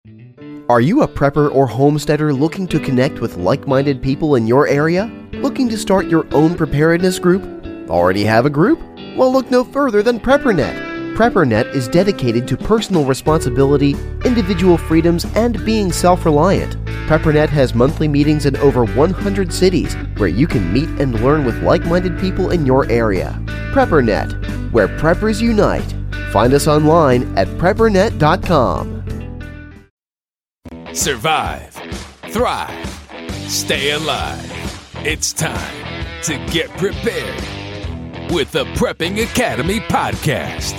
Are you a prepper or homesteader looking to connect with like-minded people in your area? Looking to start your own preparedness group? Already have a group? Well, look no further than PrepperNet. PrepperNet is dedicated to personal responsibility, individual freedoms, and being self-reliant. PrepperNet has monthly meetings in over 100 cities where you can meet and learn with like-minded people in your area. PrepperNet, where preppers unite. Find us online at preppernet.com. Survive, thrive, stay alive. It's time to get prepared with the Prepping Academy podcast.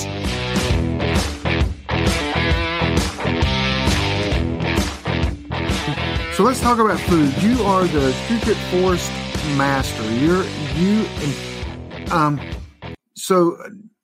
So let's talk about food. You are the secret forest master. So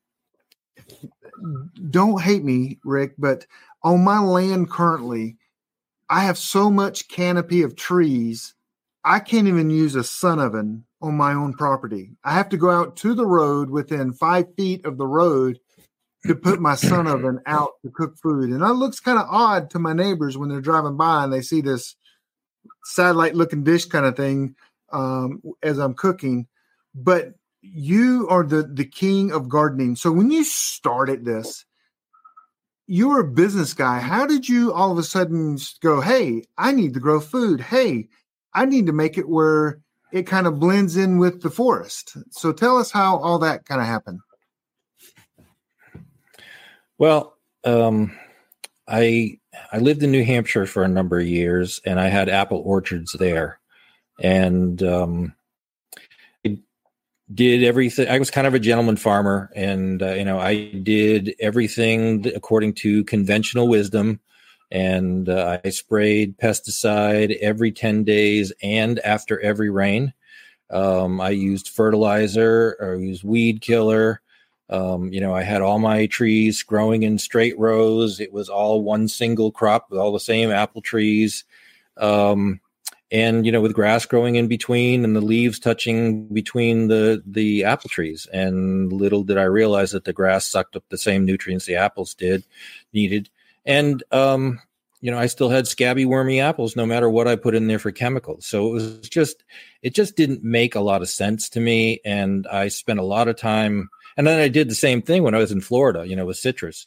don't hate me, Rick, but on my land currently, I have so much canopy of trees, I can't even use a sun oven on my own property. I have to go out to the road within 5 feet of the road to put my sun oven out to cook food. And that looks kind of odd to my neighbors when they're driving by and they see this satellite looking dish kind of thing as I'm cooking. But you are the king of gardening. So when you started this, you were a business guy. How did you all of a sudden go, hey, I need to grow food. Hey, I need to make it where it kind of blends in with the forest. So tell us how all that kind of happened. Well, I lived in New Hampshire for a number of years, and I had apple orchards there. And I did everything. I was kind of a gentleman farmer, and I did everything according to conventional wisdom. And I sprayed pesticide every 10 days and after every rain. I used fertilizer, or used weed killer. I had all my trees growing in straight rows. It was all one single crop with all the same apple trees. And with grass growing in between and the leaves touching between the apple trees. And little did I realize that the grass sucked up the same nutrients the apples needed. And, I still had scabby, wormy apples no matter what I put in there for chemicals. So it just didn't make a lot of sense to me. And I spent a lot of time, and then I did the same thing when I was in Florida, with citrus.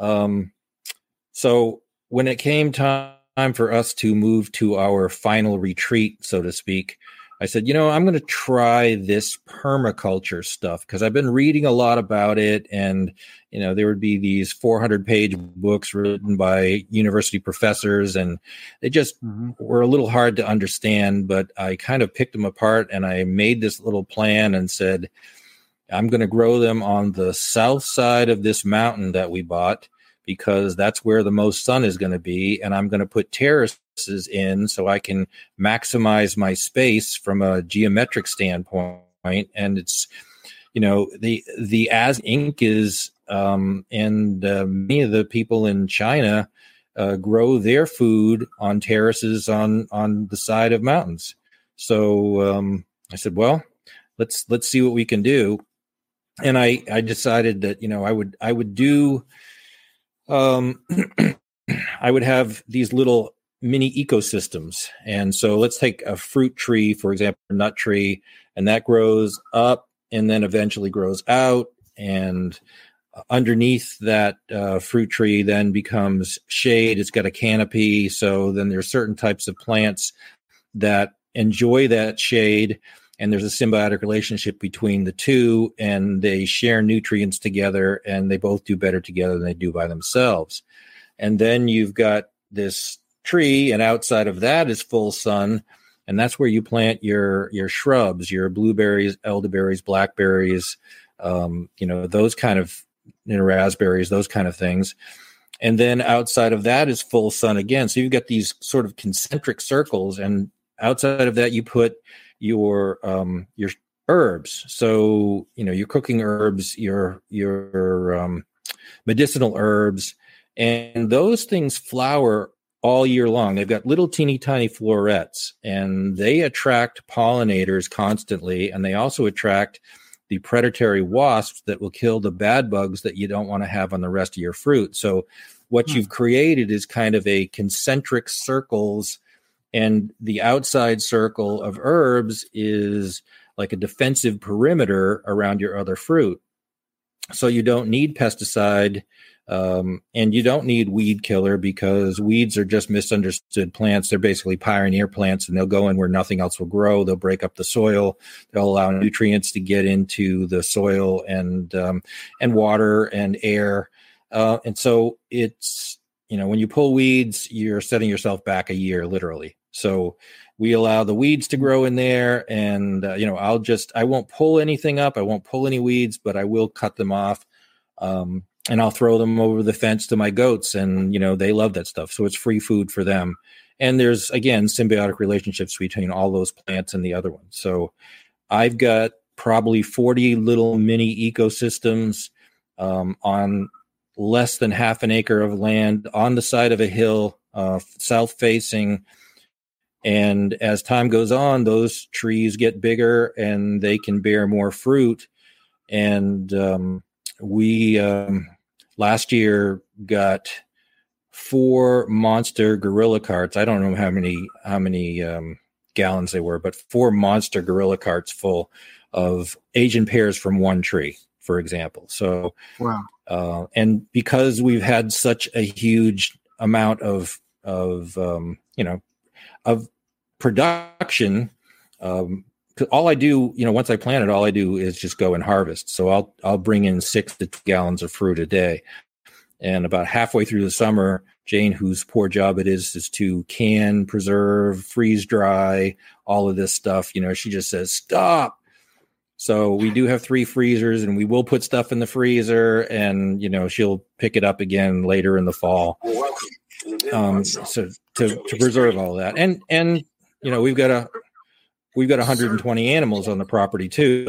So when it came time for us to move to our final retreat, so to speak, I said, I'm going to try this permaculture stuff because I've been reading a lot about it. And, there would be these 400-page books written by university professors, and they just were a little hard to understand. But I kind of picked them apart, and I made this little plan and said, I'm going to grow them on the south side of this mountain that we bought, because that's where the most sun is going to be. And I'm going to put terraces in so I can maximize my space from a geometric standpoint. And it's, the as ink is, and many of the people in China grow their food on terraces on the side of mountains. So I said, well, let's see what we can do. And I decided that, I would do, I would have these little mini ecosystems. And so let's take a fruit tree, for example, a nut tree, and that grows up and then eventually grows out. And underneath that fruit tree then becomes shade. It's got a canopy. So then there's certain types of plants that enjoy that shade. And there's a symbiotic relationship between the two, and they share nutrients together, and they both do better together than they do by themselves. And then you've got this tree, and outside of that is full sun, and that's where you plant your shrubs, your blueberries, elderberries, blackberries, those kind of raspberries, those kind of things. And then outside of that is full sun again. So you've got these sort of concentric circles, and outside of that you put your herbs. So, your cooking herbs, your medicinal herbs, and those things flower all year long. They've got little teeny tiny florets, and they attract pollinators constantly. And they also attract the predatory wasps that will kill the bad bugs that you don't want to have on the rest of your fruit. So what you've created is kind of a concentric circles, and the outside circle of herbs is like a defensive perimeter around your other fruit. So you don't need pesticide, and you don't need weed killer, because weeds are just misunderstood plants. They're basically pioneer plants, and they'll go in where nothing else will grow. They'll break up the soil. They'll allow nutrients to get into the soil and water and air. And so it's, when you pull weeds, you're setting yourself back a year, literally. So we allow the weeds to grow in there, and I won't pull anything up. I won't pull any weeds, but I will cut them off. And I'll throw them over the fence to my goats, and, they love that stuff. So it's free food for them. And there's, again, symbiotic relationships between all those plants and the other ones. So I've got probably 40 little mini ecosystems on less than half an acre of land on the side of a hill, south facing. And as time goes on, those trees get bigger and they can bear more fruit. And we last year got 4 monster gorilla carts. I don't know how many gallons they were, but 4 monster gorilla carts full of Asian pears from one tree, for example. So, wow. And because we've had such a huge amount of production, all I do, once I plant it, all I do is just go and harvest. So I'll bring in 6 to 2 gallons of fruit a day. And about halfway through the summer, Jane, whose poor job it is to can, preserve, freeze dry, all of this stuff, she just says, stop. So we do have 3 freezers, and we will put stuff in the freezer, and, she'll pick it up again later in the fall. So to preserve all that. And we've got 120 animals on the property too.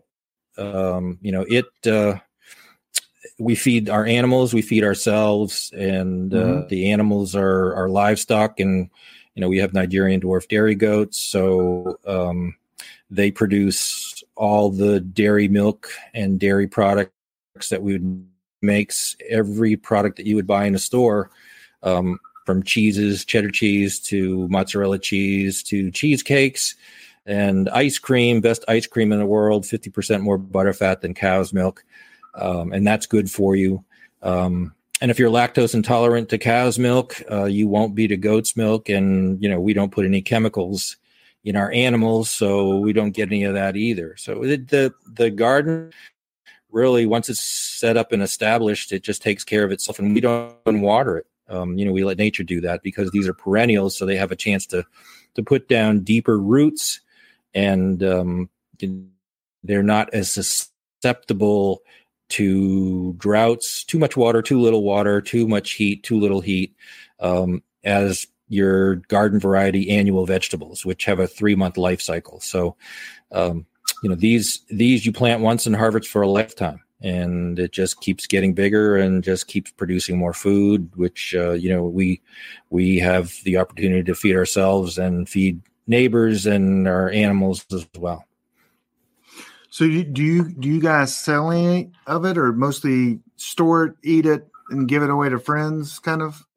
So, we feed our animals, we feed ourselves, and the animals are our livestock. And, we have Nigerian dwarf dairy goats. So they produce all the dairy milk and dairy products that we would makes every product that you would buy in a store, from cheeses, cheddar cheese, to mozzarella cheese, to cheesecakes and ice cream, best ice cream in the world, 50% more butterfat than cow's milk. And that's good for you. And if you're lactose intolerant to cow's milk, you won't be to goat's milk. And, we don't put any chemicals in our animals, so we don't get any of that either. So the garden really, once it's set up and established, it just takes care of itself, and we don't water it. We let nature do that, because these are perennials, so they have a chance to put down deeper roots, and they're not as susceptible to droughts, too much water, too little water, too much heat, too little heat, as your garden variety annual vegetables, which have a 3-month life cycle. So, these you plant once and harvest for a lifetime. And it just keeps getting bigger and just keeps producing more food, which, we have the opportunity to feed ourselves and feed neighbors and our animals as well. So do you guys sell any of it, or mostly store it, eat it, and give it away to friends, kind of?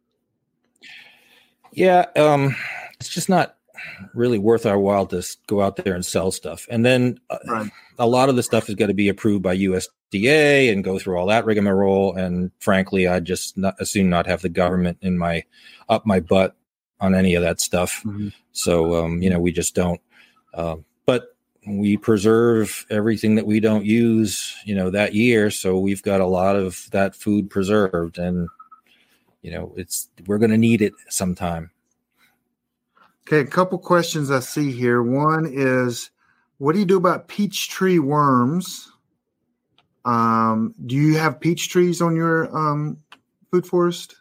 Yeah. It's just not really worth our while to go out there and sell stuff. And then a lot of the stuff is going to be approved by USDA and go through all that rigmarole. And frankly, I just assume not have the government up my butt on any of that stuff. Mm-hmm. So, we just don't, but we preserve everything that we don't use, that year. So we've got a lot of that food preserved, and, we're going to need it sometime. Okay, a couple questions I see here. One is, what do you do about peach tree worms? Do you have peach trees on your food forest?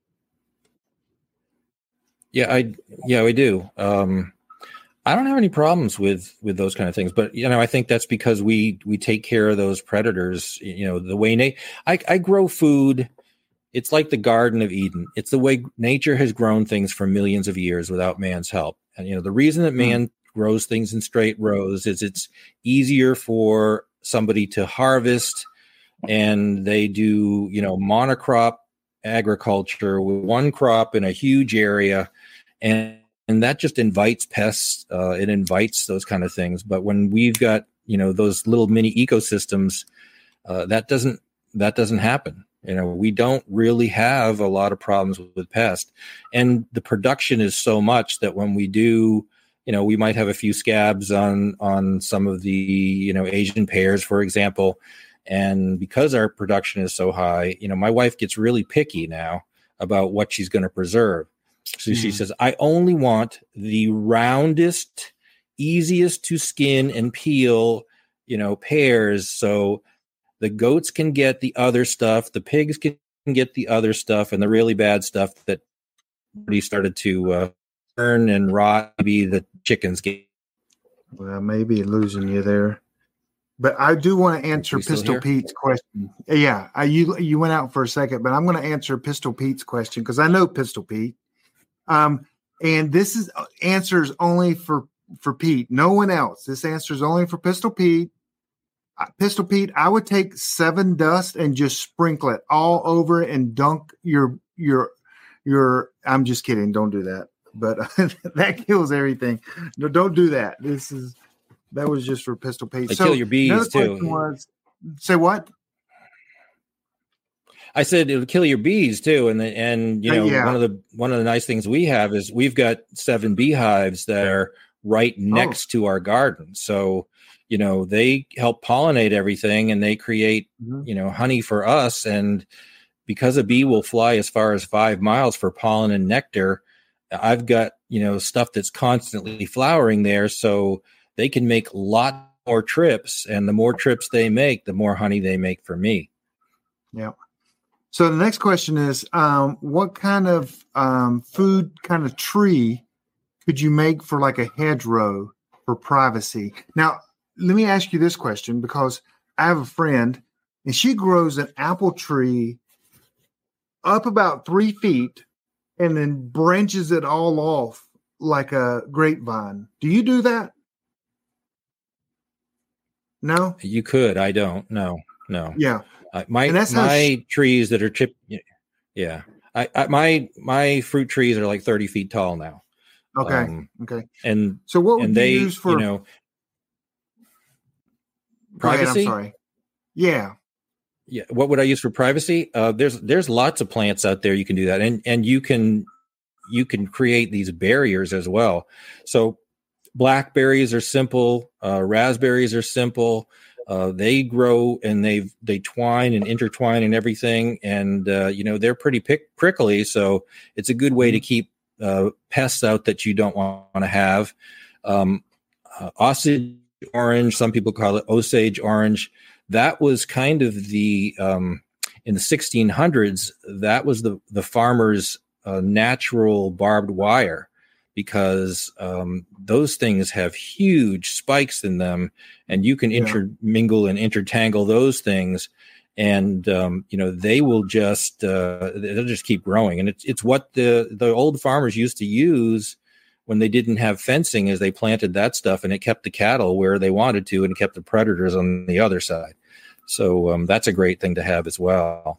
Yeah, we do. I don't have any problems with those kind of things, but I think that's because we take care of those predators. The way I grow food. It's like the Garden of Eden. It's the way nature has grown things for millions of years without man's help. And, the reason that man grows things in straight rows is it's easier for somebody to harvest, and they do, monocrop agriculture with one crop in a huge area, and that just invites pests. It invites those kind of things. But when we've got, those little mini ecosystems, that doesn't happen. We don't really have a lot of problems with pests, and the production is so much that when we do, we might have a few scabs on some of the, Asian pears, for example. And because our production is so high, my wife gets really picky now about what she's going to preserve. So she says, I only want the roundest, easiest to skin and peel, pears. So the goats can get the other stuff, the pigs can get the other stuff, and the really bad stuff that already started to burn and rot, maybe the chickens get. Well, maybe losing you there. But I do want to answer Pistol Pete's question. Yeah, you went out for a second, but I'm going to answer Pistol Pete's question because I know Pistol Pete. And this is answers only for Pete, no one else. This answer is only for Pistol Pete. Pistol Pete, I would take 7 dust and just sprinkle it all over and dunk your. I'm just kidding. Don't do that. But that kills everything. No, don't do that. That was just for Pistol Pete. They kill your bees too. Say what? I said it would kill your bees too. And one of the nice things we have is we've got 7 beehives that are right next to our garden. So, they help pollinate everything and they create, honey for us. And because a bee will fly as far as 5 miles for pollen and nectar, I've got, stuff that's constantly flowering there. So they can make a lot more trips, and the more trips they make, the more honey they make for me. Yeah. So the next question is, what kind of food kind of tree could you make for like a hedgerow for privacy? Now, let me ask you this question because I have a friend and she grows an apple tree up about 3 feet and then branches it all off like a grapevine. Do you do that? No? You could. I don't. No. Yeah. My trees that are chipped. Yeah. My fruit trees are like 30 feet tall now. Okay. Okay. And so what would you use for privacy? I'm sorry. Yeah. Yeah. What would I use for privacy? There's lots of plants out there you can do that. And you can create these barriers as well. So blackberries are simple. Raspberries are simple. They grow and they twine and intertwine and everything. And, they're pretty prickly. So it's a good way to keep pests out that you don't want to have. Osage orange, some people call it Osage orange. That was kind of the, in the 1600s, that was the farmer's natural barbed wire. Because those things have huge spikes in them, and you can intermingle and intertangle those things, and they will just they'll just keep growing. And it's what the old farmers used to use when they didn't have fencing, is they planted that stuff, and it kept the cattle where they wanted to, and it kept the predators on the other side. So that's a great thing to have as well.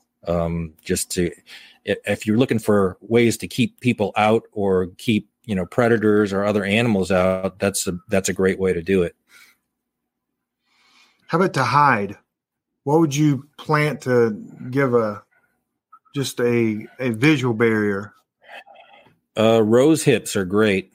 If you're looking for ways to keep people out or keep predators or other animals out, that's a great way to do it. How about to hide? What would you plant to give just a visual barrier? Rose hips are great.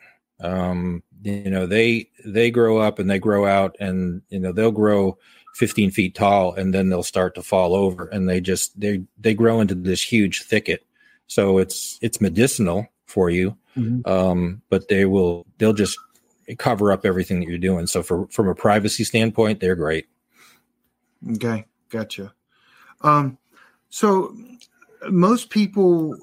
They grow up and they grow out, and they'll grow 15 feet tall, and then they'll start to fall over, and they grow into this huge thicket. So it's medicinal for you. Mm-hmm. But they'll just cover up everything that you're doing. So from a privacy standpoint, they're great. Okay. Gotcha. So most people,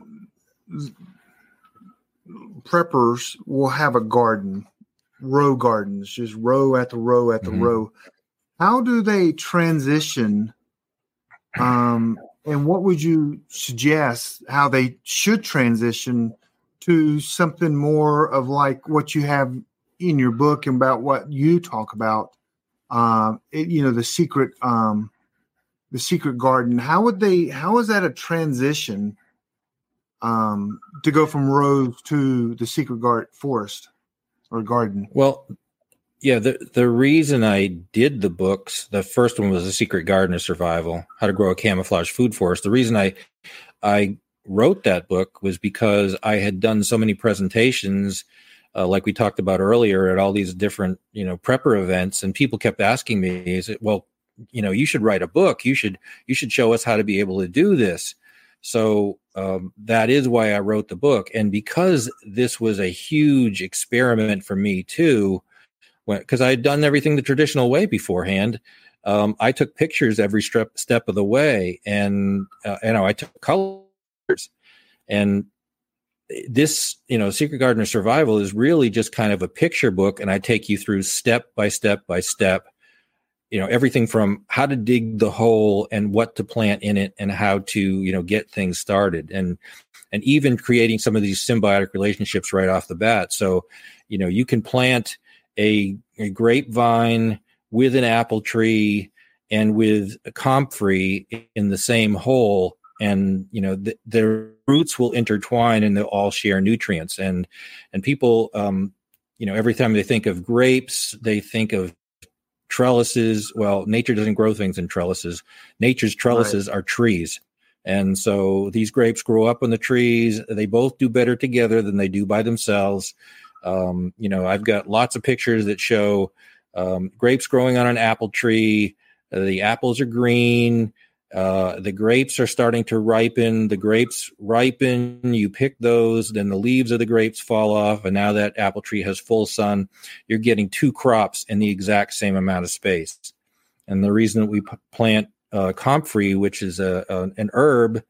preppers, will have a garden, row gardens, just row after row after row. How do they transition? And what would you suggest how they should transition to something more of like what you have in your book and about what you talk about, the secret garden? How is that a transition to go from rose to the secret forest or garden? Well, yeah, the reason I did the books, the first one was The Secret Garden of Survival, How to Grow a Camouflage Food Forest. The reason I wrote that book was because I had done so many presentations, like we talked about earlier, at all these different, prepper events, and people kept asking me, well, you should write a book. You should show us how to be able to do this. So that is why I wrote the book. And because this was a huge experiment for me too, because I had done everything the traditional way beforehand, I took pictures every step of the way, and I took colors. And this, Secret Garden of Survival is really just kind of a picture book, and I take you through step by step by step, everything from how to dig the hole and what to plant in it and how to, get things started, and even creating some of these symbiotic relationships right off the bat. So, you can plant a grapevine with an apple tree and with a comfrey in the same hole, and their roots will intertwine and they'll all share nutrients. And people, every time they think of grapes, they think of trellises. Well, nature doesn't grow things in trellises. Nature's trellises are trees. And so these grapes grow up on the trees. They both do better together than they do by themselves. I've got lots of pictures that show grapes growing on an apple tree. The apples are green. The grapes are starting to ripen. The grapes ripen. You pick those, then the leaves of the grapes fall off. And now that apple tree has full sun. You're getting two crops in the exact same amount of space. And the reason that we plant comfrey, which is an herb,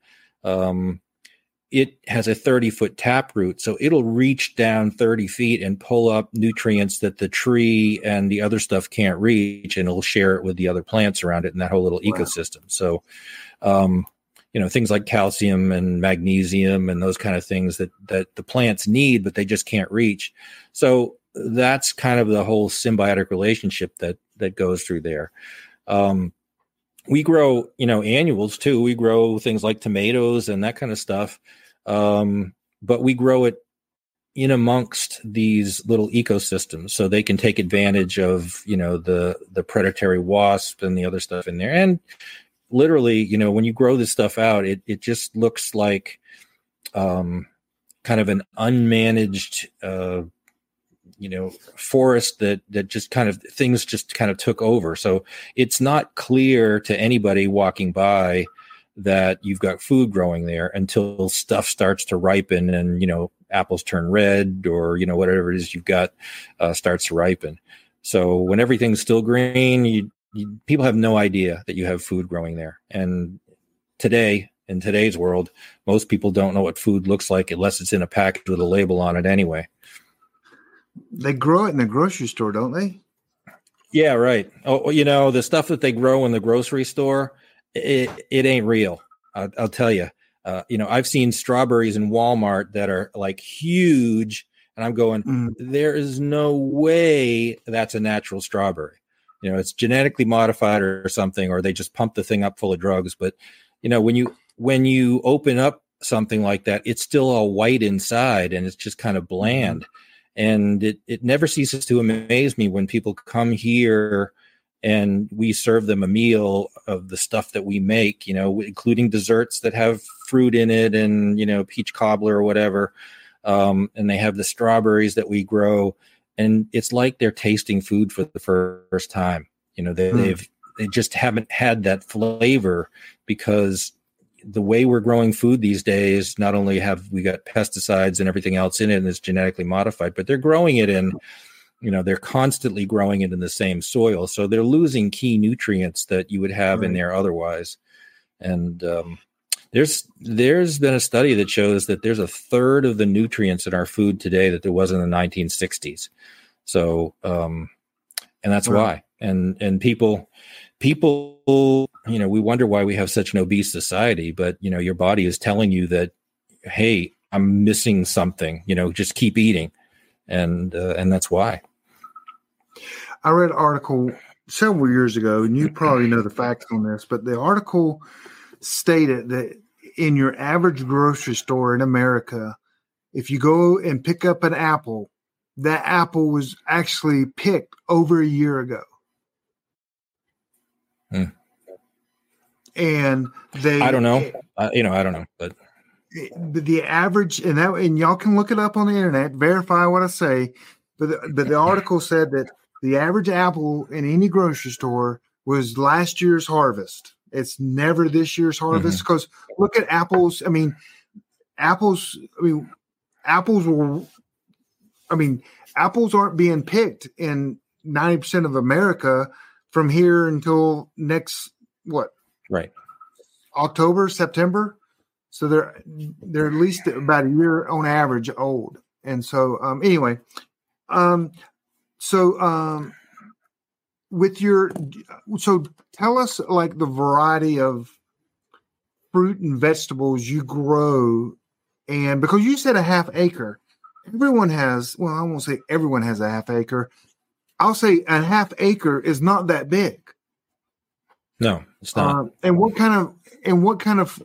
it has a 30-foot taproot, so it'll reach down 30 feet and pull up nutrients that the tree and the other stuff can't reach, and it'll share it with the other plants around it in that whole little ecosystem. So, things like calcium and magnesium and those kind of things that the plants need, but they just can't reach. So that's kind of the whole symbiotic relationship that goes through there. We grow, annuals too. We grow things like tomatoes and that kind of stuff. But we grow it in amongst these little ecosystems, so they can take advantage of, the predatory wasp and the other stuff in there. And literally, when you grow this stuff out, it just looks like, kind of an unmanaged, forest that just kind of things just kind of took over. So it's not clear to anybody walking by that you've got food growing there until stuff starts to ripen and, apples turn red or, whatever it is you've got starts to ripen. So when everything's still green, people have no idea that you have food growing there. And in today's world, most people don't know what food looks like unless it's in a package with a label on it anyway. They grow it in the grocery store, don't they? Yeah, right. Oh, the stuff that they grow in the grocery store, it ain't real. I'll tell you. I've seen strawberries in Walmart that are like huge, and I'm going, there is no way that's a natural strawberry. It's genetically modified or something, or they just pump the thing up full of drugs. But when you open up something like that, it's still all white inside, and it's just kind of bland. And it never ceases to amaze me when people come here and we serve them a meal of the stuff that we make, including desserts that have fruit in it and, peach cobbler or whatever. And they have the strawberries that we grow, and it's like they're tasting food for the first time. They just haven't had that flavor, because the way we're growing food these days, not only have we got pesticides and everything else in it and it's genetically modified, but they're growing it in, they're constantly growing it in the same soil. So they're losing key nutrients that you would have in there otherwise. And there's been a study that shows that there's a third of the nutrients in our food today that there was in the 1960s. So, and that's why. And people, we wonder why we have such an obese society, but, your body is telling you that, hey, I'm missing something, just keep eating. And that's why. I read an article several years ago, and you probably know the facts on this, but the article stated that in your average grocery store in America, if you go and pick up an apple, that apple was actually picked over a year ago. And I don't know. I don't know, but the average, and y'all can look it up on the internet, verify what I say. But the article said that the average apple in any grocery store was last year's harvest. It's never this year's harvest, because look at apples. Apples aren't being picked in 90% of America from here until next, right, October, September. So they're at least about a year on average old. And so anyway, so tell us like the variety of fruit and vegetables you grow. And because you said a half acre, everyone has, well, I won't say everyone has a half acre. I'll say a half acre is not that big. No, it's not. And what kind of,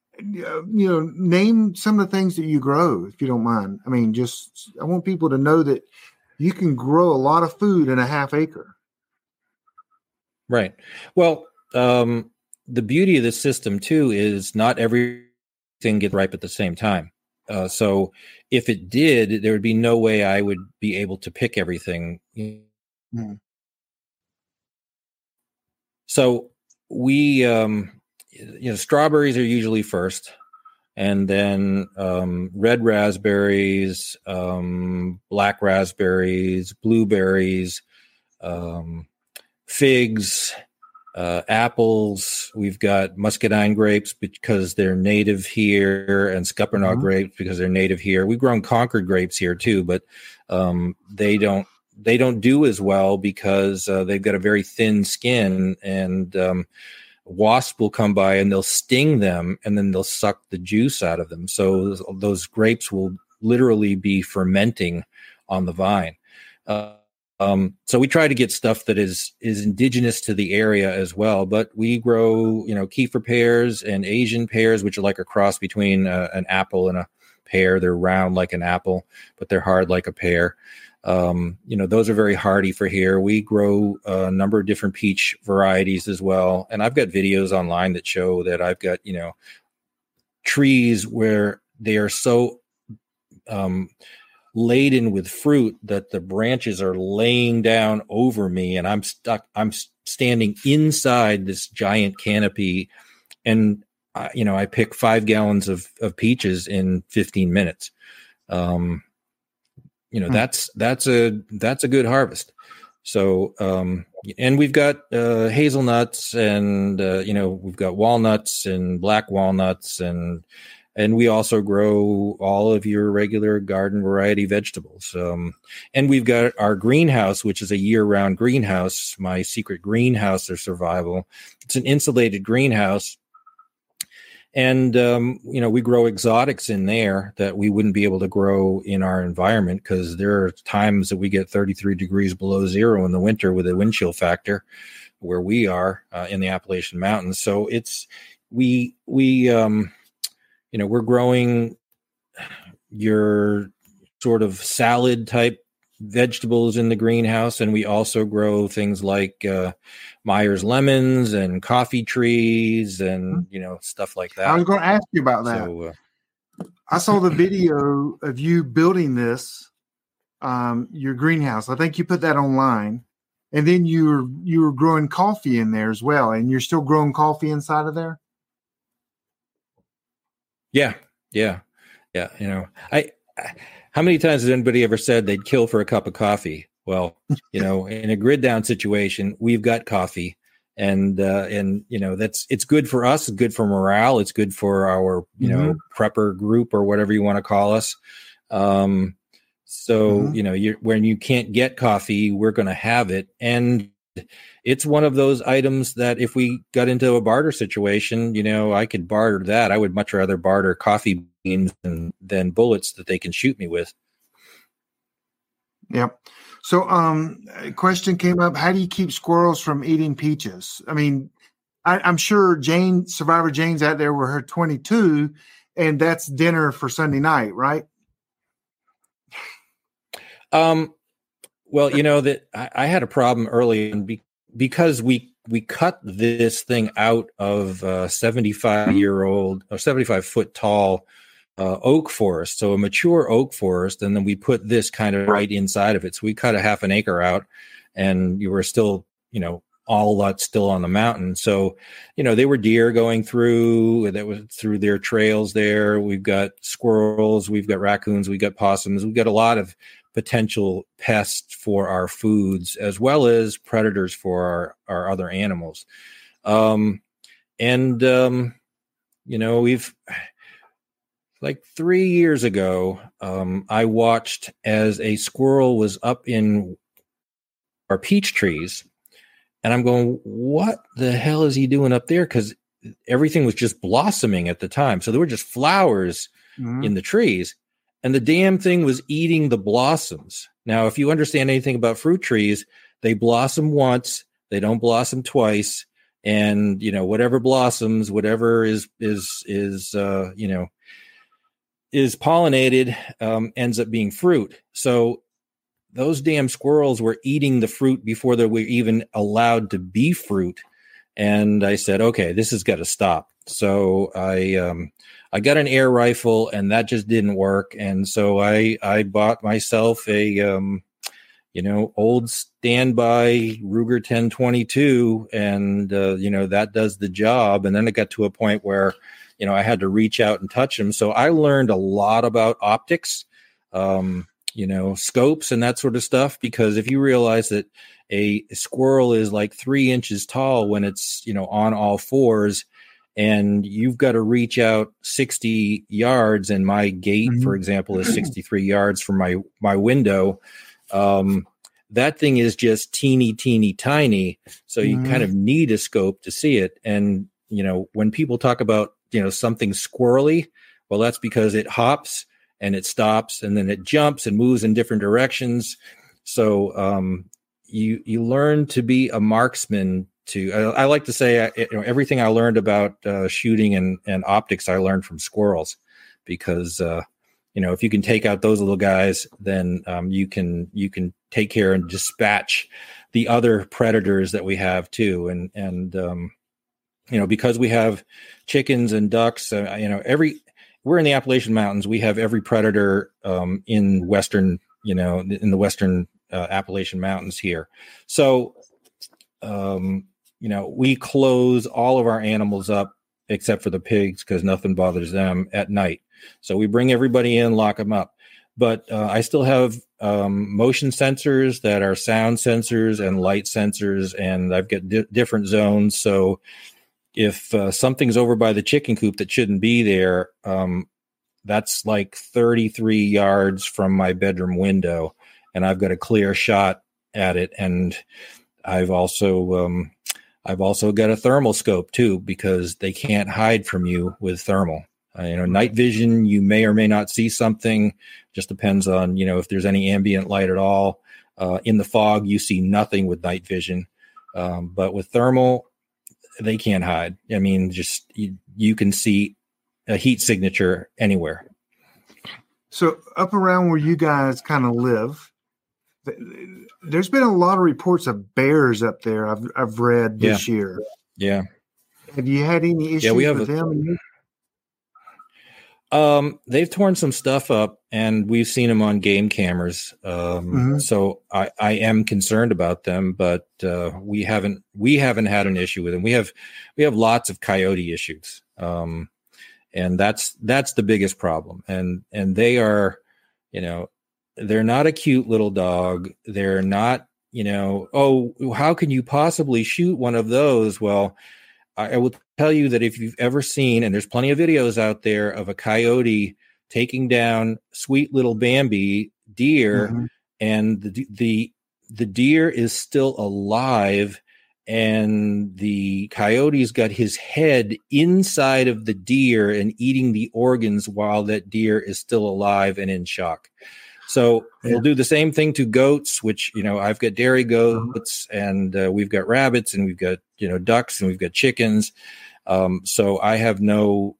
name some of the things that you grow, if you don't mind. I mean, I want people to know that you can grow a lot of food in a half acre. Right. Well, the beauty of this system too is not everything gets ripe at the same time. So if it did, there would be no way I would be able to pick everything. So we, strawberries are usually first, and then red raspberries, black raspberries, blueberries, figs, apples. We've got muscadine grapes because they're native here, and scuppernong grapes because they're native here. We've grown Concord grapes here too, but they don't do as well because they've got a very thin skin, and wasps will come by and they'll sting them, and then they'll suck the juice out of them. So those grapes will literally be fermenting on the vine. So we try to get stuff that is indigenous to the area as well, but we grow, Kefir pears and Asian pears, which are like a cross between an apple and a pear. They're round like an apple, but they're hard like a pear. Those are very hardy for here. We grow a number of different peach varieties as well. And I've got videos online that show that I've got, trees where they are so, laden with fruit that the branches are laying down over me, and I'm standing inside this giant canopy, and I pick 5 gallons of peaches in 15 minutes. That's a good harvest. So, and we've got hazelnuts, and we've got walnuts and black walnuts, and we also grow all of your regular garden variety vegetables. And we've got our greenhouse, which is a year-round greenhouse, my secret greenhouse of survival. It's an insulated greenhouse. And, we grow exotics in there that we wouldn't be able to grow in our environment, because there are times that we get 33 degrees below zero in the winter with a wind chill factor where we are in the Appalachian Mountains. So we're growing your sort of salad type vegetables in the greenhouse, and we also grow things like Myers lemons and coffee trees and stuff like that. I was going to ask you about that. So, I saw the video of you building this, your greenhouse. I think you put that online, and then you were growing coffee in there as well, and you're still growing coffee inside of there. Yeah. How many times has anybody ever said they'd kill for a cup of coffee? Well, in a grid down situation, we've got coffee, and it's good for us. It's good for morale. It's good for our, prepper group or whatever you want to call us. When you can't get coffee, we're going to have it. And it's one of those items that if we got into a barter situation, I could barter that. I would much rather barter coffee beans than bullets that they can shoot me with. Yep. So, a question came up: how do you keep squirrels from eating peaches? I mean, I'm sure Survivor Jane's out there with her 22, and that's dinner for Sunday night, right? Well, that I had a problem early, and because we cut this thing out of 75-year-old or 75-foot tall oak forest, so a mature oak forest, and then we put this kind of right inside of it. So we cut a half an acre out, and you were still, all that's still on the mountain. So, they were deer going through, that was through their trails there. We've got squirrels, we've got raccoons, we've got possums, we've got a lot of potential pests for our foods, as well as predators for our other animals. We've, like 3 years ago, I watched as a squirrel was up in our peach trees, and I'm going, what the hell is he doing up there? Because everything was just blossoming at the time. So there were just flowers in the trees, and the damn thing was eating the blossoms. Now, if you understand anything about fruit trees, they blossom once, they don't blossom twice. And, whatever blossoms, whatever is pollinated, ends up being fruit. So those damn squirrels were eating the fruit before they were even allowed to be fruit. And I said, okay, this has got to stop. So I got an air rifle, and that just didn't work. And so I bought myself a, old standby Ruger 1022, and, that does the job. And then it got to a point where, I had to reach out and touch them. So I learned a lot about optics, scopes and that sort of stuff, because if you realize that a squirrel is like 3 inches tall when it's, on all fours, and you've got to reach out 60 yards, and my gate, for example, is 63 yards from my window. That thing is just teeny, teeny, tiny. So you kind of need a scope to see it. And, when people talk about, something squirrely, well, that's because it hops and it stops, and then it jumps and moves in different directions. So you learn to be a marksman. I like to say, everything I learned about shooting and optics, I learned from squirrels, because if you can take out those little guys, then you can take care and dispatch the other predators that we have too. And because we have chickens and ducks, we're in the Appalachian Mountains. We have every predator in western, in the western Appalachian Mountains here. So, we close all of our animals up except for the pigs, because nothing bothers them at night. So we bring everybody in, lock them up. But I still have motion sensors that are sound sensors and light sensors, and I've got different zones. So if something's over by the chicken coop that shouldn't be there, that's like 33 yards from my bedroom window, and I've got a clear shot at it. And I've also got a thermal scope too, because they can't hide from you with thermal. Night vision, you may or may not see something. Just depends on, if there's any ambient light at all. In the fog, you see nothing with night vision. But with thermal, they can't hide. I mean, just you can see a heat signature anywhere. So up around where you guys kind of live, there's been a lot of reports of bears up there. I've read this year. Yeah. Have you had any issues with them? They've torn some stuff up, and we've seen them on game cameras. So I am concerned about them, but we haven't had an issue with them. We have lots of coyote issues. And that's the biggest problem. And they are, they're not a cute little dog. They're not, how can you possibly shoot one of those? Well, I will tell you that if you've ever seen, and there's plenty of videos out there of a coyote taking down sweet little Bambi deer, and the deer is still alive, and the coyote's got his head inside of the deer and eating the organs while that deer is still alive and in shock. So we'll do the same thing to goats, which, I've got dairy goats and we've got rabbits and we've got, ducks and we've got chickens. So I have no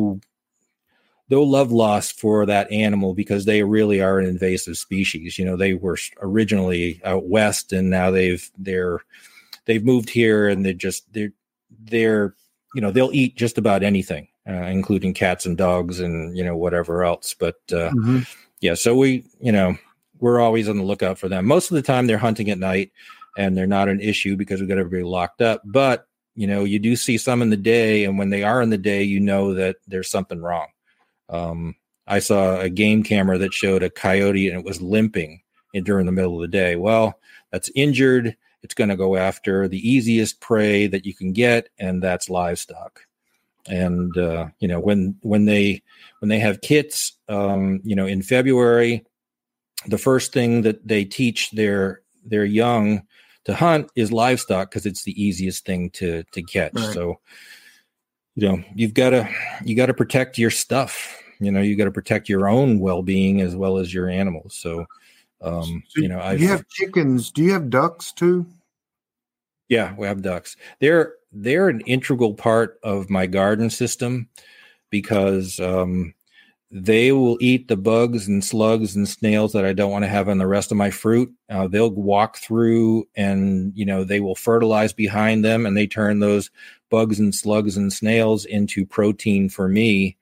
love lost for that animal because they really are an invasive species. They were originally out west and now they've moved here and they're they'll eat just about anything, including cats and dogs and, whatever else. But, so we're always on the lookout for them. Most of the time they're hunting at night and they're not an issue because we've got everybody locked up. But, you do see some in the day. And when they are in the day, that there's something wrong. I saw a game camera that showed a coyote and it was limping during the middle of the day. Well, that's injured. It's going to go after the easiest prey that you can get, and that's livestock. And when they have kits, in February, the first thing that they teach their young to hunt is livestock because it's the easiest thing to catch. Right. So, you got to protect your stuff. You got to protect your own well-being as well as your animals. So, you have chickens. Do you have ducks too? Yeah, we have ducks. They're an integral part of my garden system because they will eat the bugs and slugs and snails that I don't want to have on the rest of my fruit. They'll walk through and, they will fertilize behind them and they turn those bugs and slugs and snails into protein for me.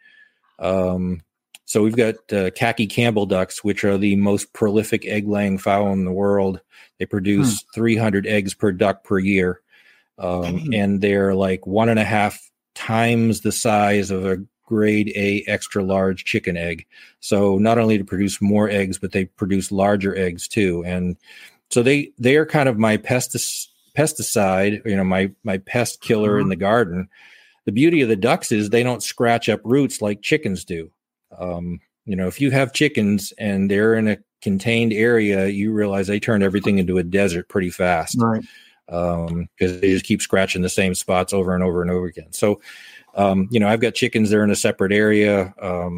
So we've got khaki Campbell ducks, which are the most prolific egg-laying fowl in the world. They produce 300 eggs per duck per year, and they're like 1.5 times the size of a grade A extra large chicken egg. So not only to produce more eggs, but they produce larger eggs too. And so they are kind of my pesticide, my pest killer in the garden. The beauty of the ducks is they don't scratch up roots like chickens do. If you have chickens and they're in a contained area, you realize they turn everything into a desert pretty fast. Right. Because they just keep scratching the same spots over and over and over again. So, I've got chickens, they're in a separate area.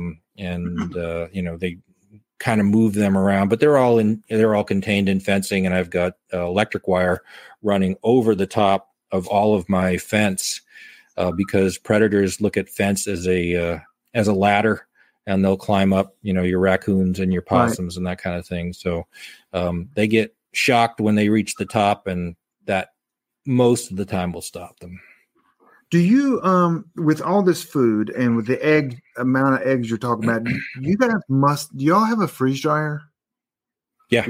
They kind of move them around, but they're all contained in fencing. And I've got electric wire running over the top of all of my fence. Because predators look at fence as a ladder, and they'll climb up, your raccoons and your possums and that kind of thing. So they get shocked when they reach the top, and that most of the time will stop them. Do you, with all this food and with the amount of eggs you're talking about, do y'all have a freeze dryer? Yeah.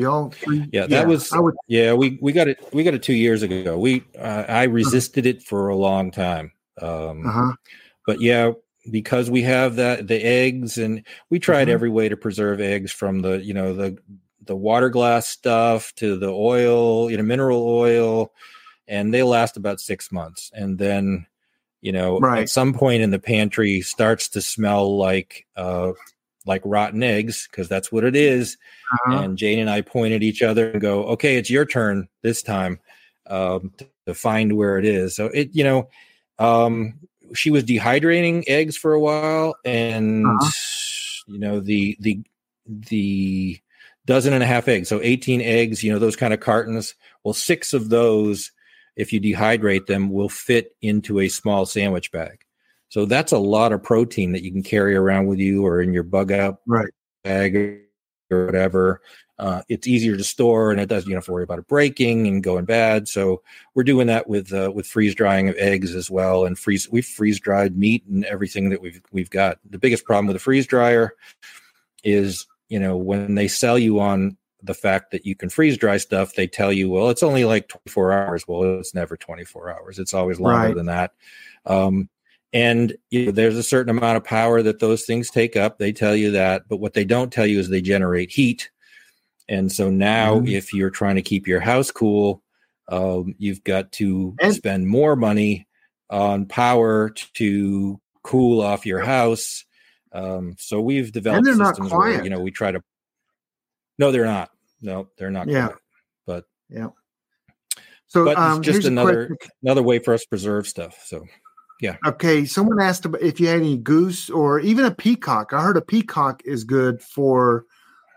We got it 2 years ago. I resisted it for a long time. But yeah, because we have the eggs, and we tried every way to preserve eggs, from the water glass stuff to the oil, mineral oil, and they last about 6 months. And then, at some point in the pantry starts to smell like rotten eggs, because that's what it is. And Jane and I point at each other and go, okay, it's your turn this time, to find where it is. So she was dehydrating eggs for a while, and the 12.5 dozen eggs, so 18 eggs, those kind of cartons. Well, 6 of those, if you dehydrate them, will fit into a small sandwich bag. So that's a lot of protein that you can carry around with you or in your bug out bag or whatever. It's easier to store, and it doesn't, you don't have to worry about it breaking and going bad. So we're doing that with freeze drying of eggs as well. And we've freeze dried meat and everything that we've got. The biggest problem with the freeze dryer is, when they sell you on the fact that you can freeze dry stuff, they tell you, well, it's only like 24 hours. Well, it's never 24 hours. It's always longer than that. And there's a certain amount of power that those things take up. They tell you that, but what they don't tell you is they generate heat. And so now if you're trying to keep your house cool, you've got to spend more money on power to cool off your house. So we've developed systems where, we try to, no, they're not. No, they're not. Yeah. Quiet. But yeah. So it's just another way for us to preserve stuff. So yeah. Okay. Someone asked about if you had any goose or even a peacock. I heard a peacock is good for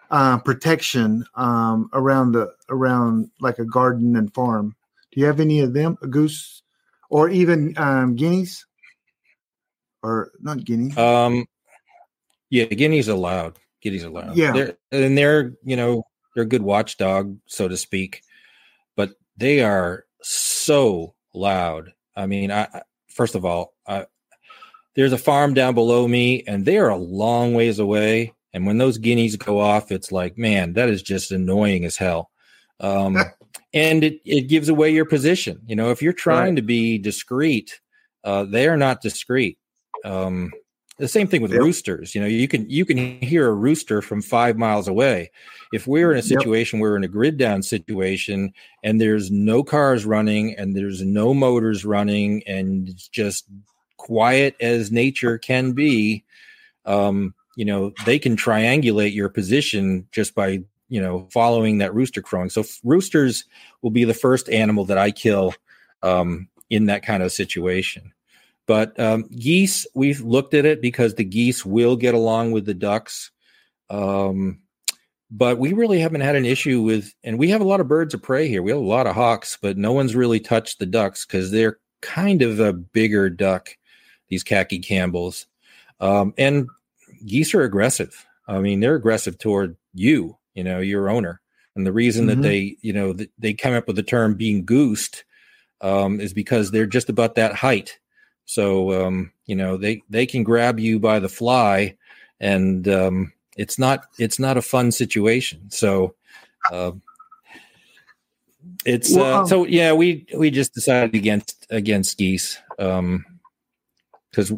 protection around like a garden and farm. Do you have any of them? A goose, or even guineas, or not guineas? Yeah, guineas allowed. Guineas allowed. Yeah, they're they're a good watchdog, so to speak, but they are so loud. I mean, first of all, there's a farm down below me, and they are a long ways away. And when those guineas go off, it's like, man, that is just annoying as hell. And it gives away your position. You know, if you're trying to be discreet, they are not discreet. The same thing with roosters. You know, you can hear a rooster from 5 miles away. If we're in a situation, we're in a grid down situation, and there's no cars running, and there's no motors running, and it's just quiet as nature can be. You know, they can triangulate your position just by, you know, following that rooster crowing. So roosters will be the first animal that I kill in that kind of situation. But geese, we've looked at it because the geese will get along with the ducks. But we really haven't had an issue with, and we have a lot of birds of prey here. We have a lot of hawks, but no one's really touched the ducks because they're kind of a bigger duck, these khaki Campbells. And geese are aggressive. I mean, they're aggressive toward you, you know, your owner. And the reason that they, you know, they come up with the term being goosed is because they're just about that height. So, you know, they can grab you by the fly, and it's not a fun situation. So, so yeah, we just decided against geese, because,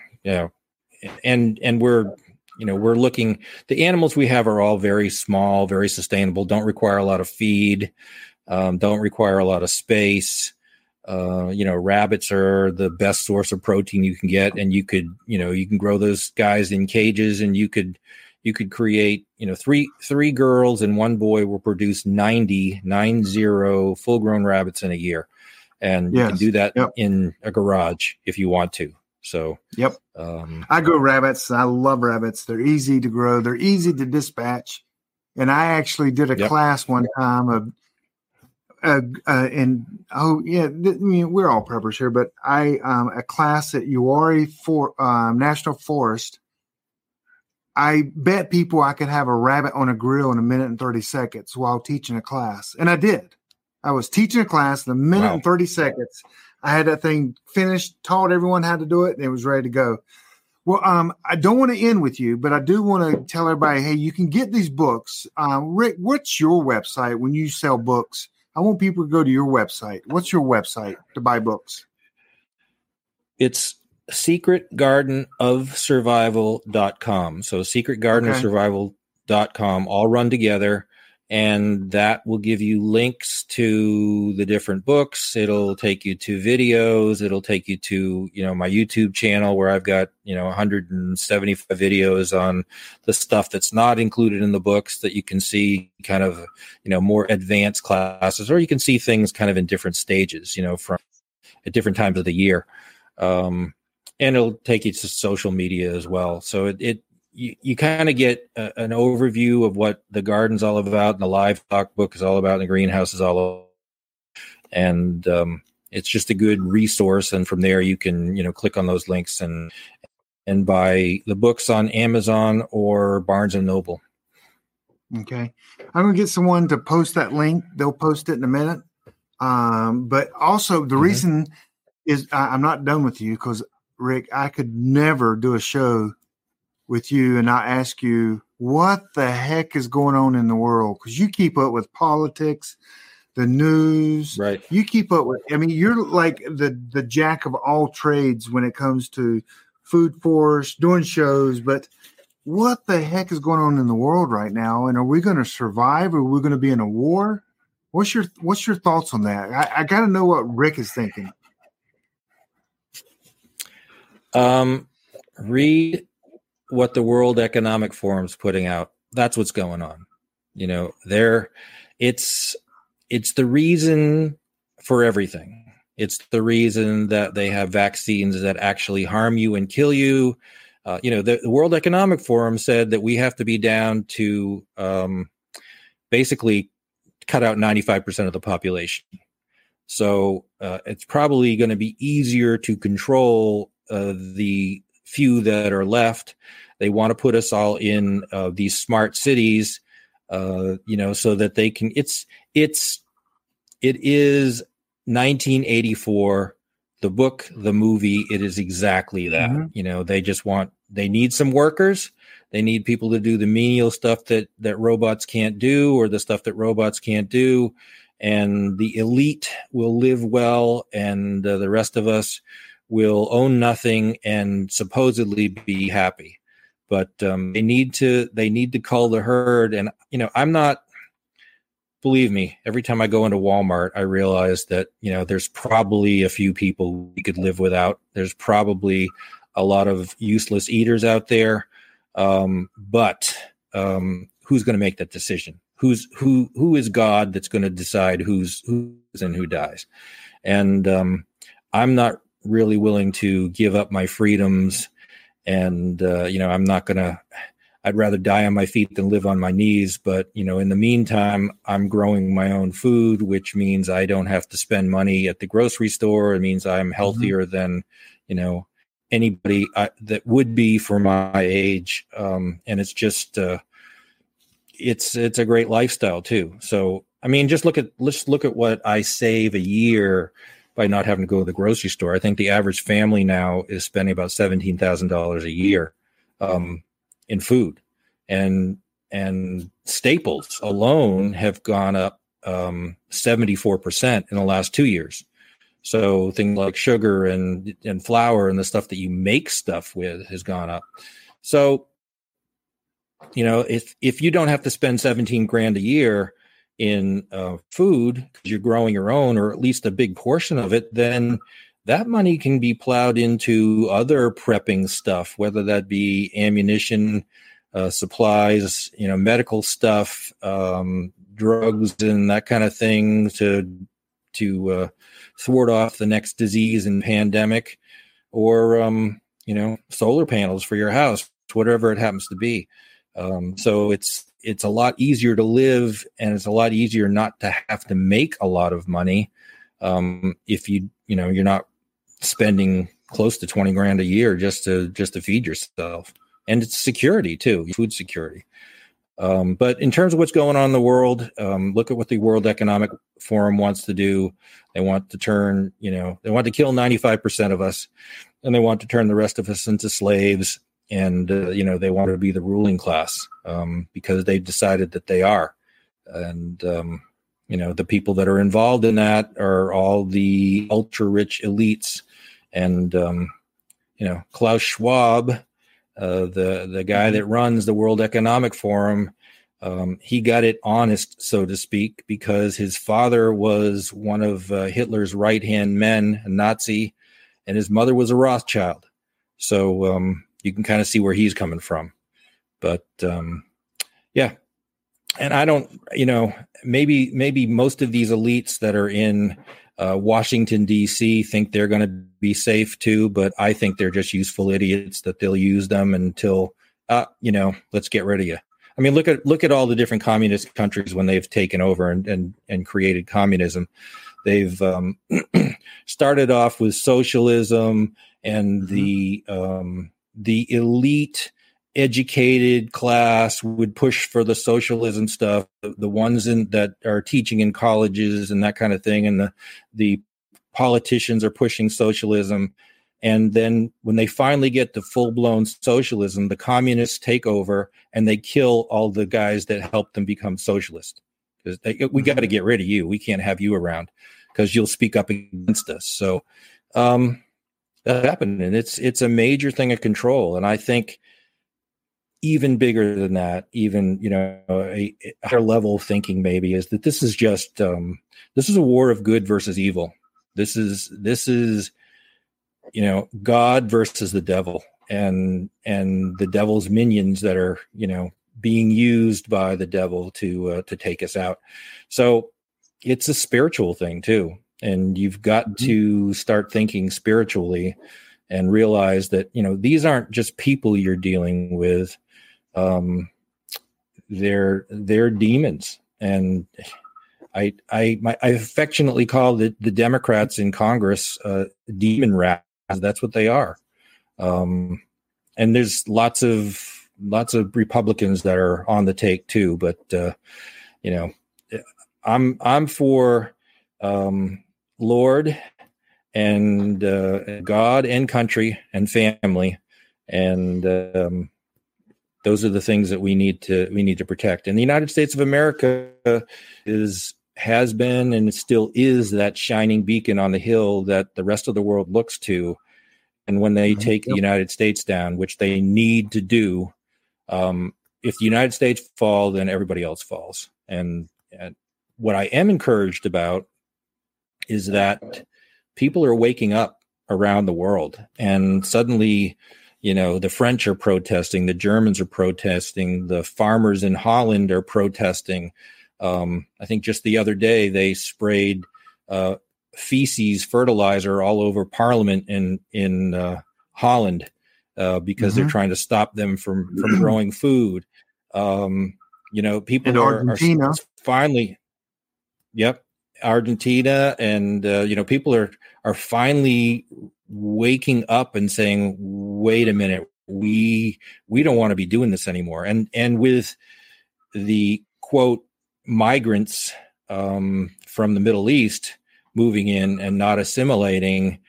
and we're looking, the animals we have are all very small, very sustainable, don't require a lot of feed, don't require a lot of space. Rabbits are the best source of protein you can get, and you can grow those guys in cages, and you could create, three girls and one boy will produce 90 full grown rabbits in a year. And you can do that in a garage if you want to. So, I grow rabbits. I love rabbits. They're easy to grow. They're easy to dispatch. And I actually did a class one time of, we're all preppers here, but a class at Uwharrie National Forest. I bet people I could have a rabbit on a grill in 1 minute and 30 seconds while teaching a class. And I did. I was teaching a class in 1 minute and 30 seconds. I had that thing finished, taught everyone how to do it, and it was ready to go. Well, I don't want to end with you, but I do want to tell everybody, hey, you can get these books. Rick, what's your website when you sell books? I want people to go to your website. What's your website to buy books? It's secretgardenofsurvival.com. So secretgardenofsurvival.com, all run together. And that will give you links to the different books. It'll take you to videos. It'll take you to, my YouTube channel where I've got, 175 videos on the stuff that's not included in the books that you can see kind of, more advanced classes, or you can see things kind of in different stages, from at different times of the year. And it'll take you to social media as well. So you kind of get an overview of what the garden's all about, and the livestock book is all about, and the greenhouse is all about. And it's just a good resource. And from there, you can, click on those links and buy the books on Amazon or Barnes and Noble. Okay. I'm going to get someone to post that link. They'll post it in a minute. But also the reason is I'm not done with you, because Rick, I could never do a show with you and not ask you what the heck is going on in the world, because you keep up with politics, the news, right? You keep up with, you're like the jack of all trades when it comes to Food Force, doing shows. But what the heck is going on in the world right now? And are we going to survive, or are we going to be in a war? What's your thoughts on that? I got to know what Rick is thinking. Read what the World Economic Forum's putting out. That's what's going on. It's the reason for everything. It's the reason that they have vaccines that actually harm you and kill you. The World Economic Forum said that we have to be down to basically cut out 95% of the population. So it's probably going to be easier to control the few that are left. They want to put us all in these smart cities, so that they can. It is 1984. The book, the movie, it is exactly that. Mm-hmm. They need some workers. They need people to do the menial stuff that robots can't do, or the stuff that robots can't do. And the elite will live well, and the rest of us will own nothing and supposedly be happy. But they need to cull the herd. And I'm not. Believe me, every time I go into Walmart, I realize that there's probably a few people we could live without. There's probably a lot of useless eaters out there. But who's going to make that decision? Who is God that's going to decide who's and who dies? And I'm not really willing to give up my freedoms. And I'm not going to. I'd rather die on my feet than live on my knees. But in the meantime, I'm growing my own food, which means I don't have to spend money at the grocery store. It means I'm healthier than anybody that would be for my age. And it's just it's a great lifestyle too. So let's look at what I save a year by not having to go to the grocery store. I think the average family now is spending about $17,000 a year in food, and staples alone have gone up 74% in the last 2 years. So things like sugar and flour and the stuff that you make stuff with has gone up. So, if you don't have to spend 17 grand a year in food because you're growing your own, or at least a big portion of it, then that money can be plowed into other prepping stuff, whether that be ammunition, supplies, medical stuff, drugs, and that kind of thing to thwart off the next disease and pandemic, or solar panels for your house, whatever it happens to be. So it's a lot easier to live, and it's a lot easier not to have to make a lot of money if you're not spending close to 20 grand a year just to feed yourself. And it's security too, food security. But in terms of what's going on in the world, look at what the World Economic Forum wants to do. They want to turn, they want to kill 95% of us, and they want to turn the rest of us into slaves. And, they want to be the ruling class because they've decided that they are. And, the people that are involved in that are all the ultra rich elites. And, Klaus Schwab, the guy that runs the World Economic Forum, he got it honest, so to speak, because his father was one of Hitler's right-hand men, a Nazi, and his mother was a Rothschild. So you can kind of see where he's coming from. But yeah. And I don't, maybe most of these elites that are in Washington, D.C. think they're going to be safe too, but I think they're just useful idiots that they'll use them until, let's get rid of you. I mean, look at all the different communist countries when they've taken over and created communism. They've started off with socialism, and the elite educated class would push for the socialism stuff, the ones that are teaching in colleges and that kind of thing, and the politicians are pushing socialism. And then when they finally get to full-blown socialism, the communists take over and they kill all the guys that helped them become socialist. Because we got to get rid of you. We can't have you around because you'll speak up against us. So that happened, and it's a major thing of control. And I think even bigger than that, even a higher level of thinking maybe is that this is just this is a war of good versus evil. This is God versus the devil, and the devil's minions that are being used by the devil to take us out. So it's a spiritual thing too, and you've got to start thinking spiritually. and realize that, these aren't just people you're dealing with. They're demons. And I affectionately call the Democrats in Congress demon rats. That's what they are. And there's lots of Republicans that are on the take too. But I'm for Lord and God and country and family, and those are the things that we need to protect. And the United States of America has been and it still is that shining beacon on the hill that the rest of the world looks to. And when they take the United States down, which they need to do, if the United States fall, then everybody else falls. And what I am encouraged about is that people are waking up around the world, and suddenly, the French are protesting, the Germans are protesting, the farmers in Holland are protesting. I think just the other day they sprayed feces fertilizer all over Parliament in Holland because they're trying to stop them from growing food. People are finally, Argentina, and people are finally waking up and saying, wait a minute, we don't want to be doing this anymore. And with the quote migrants from the Middle East moving in and not assimilating,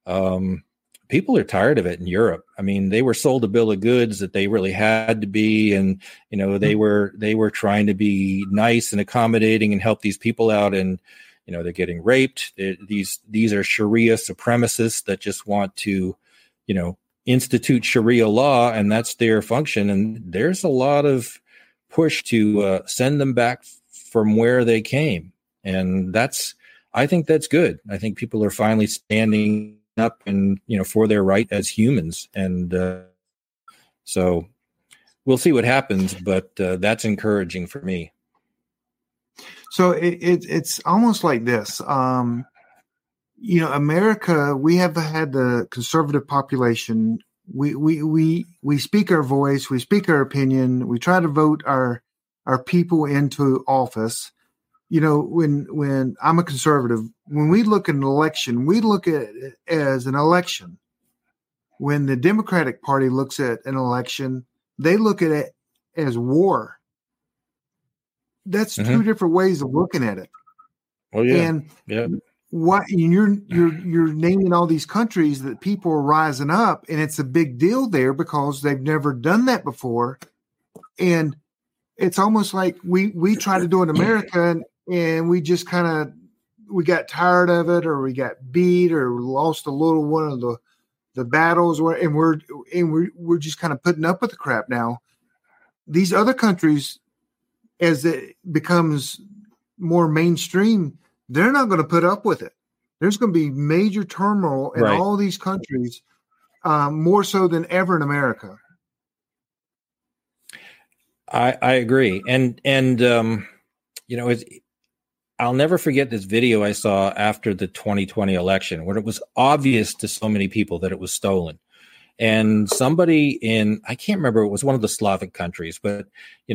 people are tired of it in Europe. I mean, they were sold a bill of goods that they really had to be, and they were trying to be nice and accommodating and help these people out, and they're getting raped. These are Sharia supremacists that just want to, institute Sharia law, and that's their function. And there's a lot of push to send them back from where they came, and I think that's good. I think people are finally standing up and for their right as humans, and so we'll see what happens, but that's encouraging for me. So it's almost like this. America, we have had the conservative population. We speak our voice, we speak our opinion, we try to vote our people into office. When I'm a conservative, when we look at an election, we look at it as an election. When the Democratic Party looks at an election, they look at it as war. That's two different ways of looking at it. Well, yeah, and you're naming all these countries that people are rising up, and it's a big deal there because they've never done that before. And it's almost like we try to do it in America, and we just we got tired of it, or we got beat, or lost a little one of the battles, and we're just kind of putting up with the crap now. These other countries, as it becomes more mainstream, they're not going to put up with it. There's going to be major turmoil in all these countries, more so than ever in America. I agree. And I'll never forget this video I saw after the 2020 election, when it was obvious to so many people that it was stolen. And somebody I can't remember, it was one of the Slavic countries, but,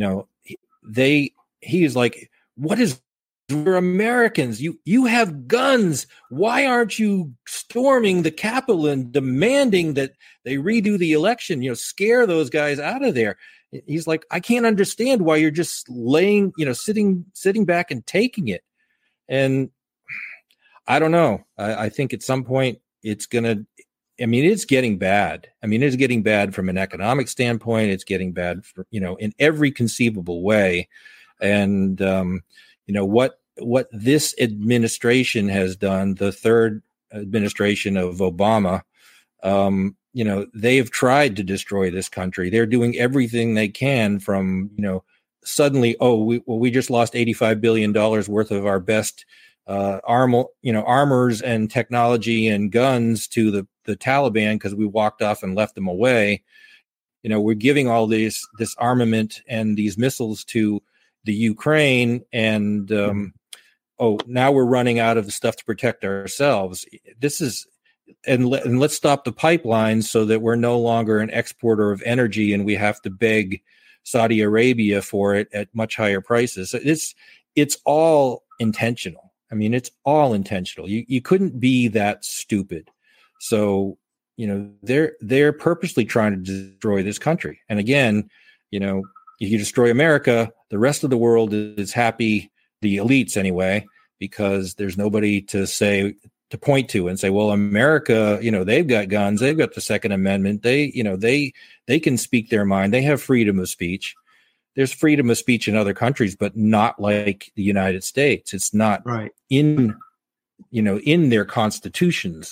he's like, we're Americans. You have guns. Why aren't you storming the Capitol and demanding that they redo the election? Scare those guys out of there. He's like, I can't understand why you're just sitting back and taking it. And I don't know. I think at some point it's getting bad. It's getting bad from an economic standpoint. It's getting bad for, in every conceivable way. And, what this administration has done, the third administration of Obama, they have tried to destroy this country. They're doing everything they can from, suddenly, we just lost $85 billion worth of our best armors and technology and guns to the Taliban because we walked off and left them away. We're giving all this armament and these missiles to the Ukraine, and now we're running out of the stuff to protect ourselves. This is let's stop the pipelines so that we're no longer an exporter of energy and we have to beg Saudi Arabia for it at much higher prices. It's all intentional. I mean, it's all intentional. You couldn't be that stupid. So, they're purposely trying to destroy this country. And again, if you destroy America, the rest of the world is happy, the elites anyway, because there's nobody to point to and say, well, America, they've got guns, they've got the Second Amendment, they can speak their mind, they have freedom of speech. There's freedom of speech in other countries, but not like the United States. It's not right in their constitutions.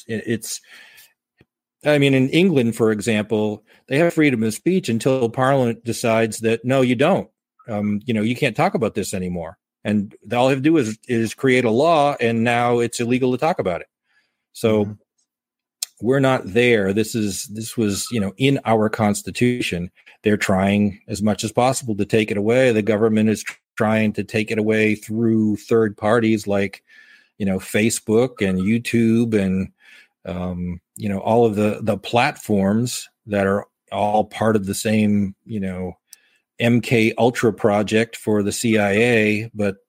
In England, for example, they have freedom of speech until Parliament decides that, no, you don't. You can't talk about this anymore. And all they have to do is create a law, and now it's illegal to talk about it. So we're not there. This was, in our Constitution. They're trying as much as possible to take it away. The government is trying to take it away through third parties like, Facebook and YouTube and, all of the platforms that are all part of the same, MK Ultra project for the CIA. But